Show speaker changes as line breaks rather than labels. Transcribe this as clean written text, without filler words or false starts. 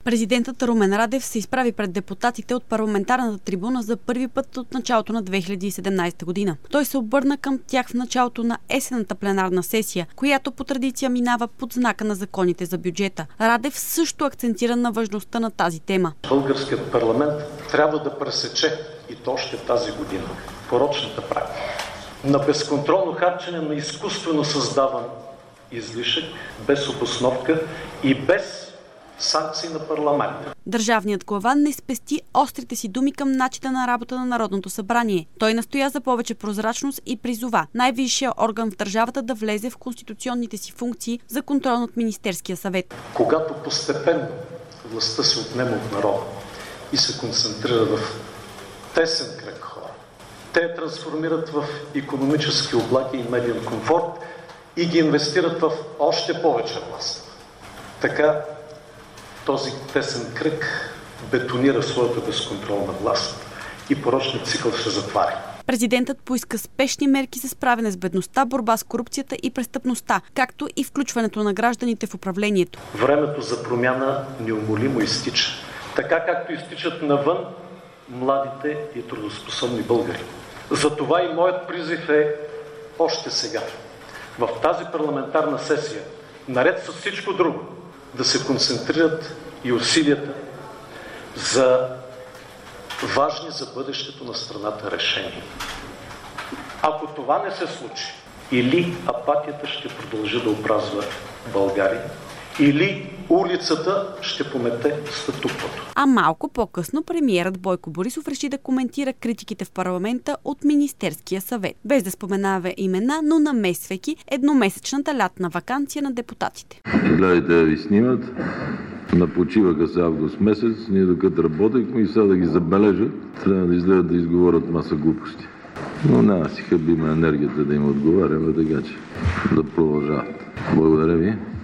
Президентът Румен Радев се изправи пред депутатите от парламентарната трибуна за първи път от началото на 2017 година. Той се обърна към тях в началото на есенната пленарна сесия, която по традиция минава под знака на законите за бюджета. Радев също акцентира на важността на тази тема.
Българският парламент трябва да пресече, и то още тази година, порочната практика на безконтролно харчене на изкуствено създаван излишък, без обосновка и без санкции на парламента.
Държавният глава не спести острите си думи към начина на работа на Народното събрание. Той настоя за повече прозрачност и призова най-висшия орган в държавата да влезе в конституционните си функции за контрол над Министерския съвет.
Когато постепенно властта се отнема от народа и се концентрира в тесен кръг хора, те я трансформират в икономически облаги и медиен комфорт и ги инвестират в още повече власт. Така този тесен кръг бетонира своята безконтролна власт и порочният цикъл се затваря.
Президентът поиска спешни мерки за справяне с бедността, борба с корупцията и престъпността, както и включването на гражданите в управлението.
Времето за промяна неумолимо изтича. Така както изтичат навън младите и трудоспособни българи. Затова и моят призив е още сега, в тази парламентарна сесия, наред с всичко друго, да се концентрират и усилията за важни за бъдещето на страната решения. Ако това не се случи, или апатията ще продължи да опразва България, или улицата ще помете статуквото.
А малко по-късно премиерът Бойко Борисов реши да коментира критиките в парламента от Министерския съвет, без да споменава имена, но намесвайки едномесечната лятна ваканция на депутатите.
Гледайте да ви снимат. Напочиваха се август месец, ние докато работехме и сега да ги забележат, трябва да излезат да изговорят маса глупости. Но няма си хъбиме енергията да им отговаряме, така че да продължават. Благодаря ви.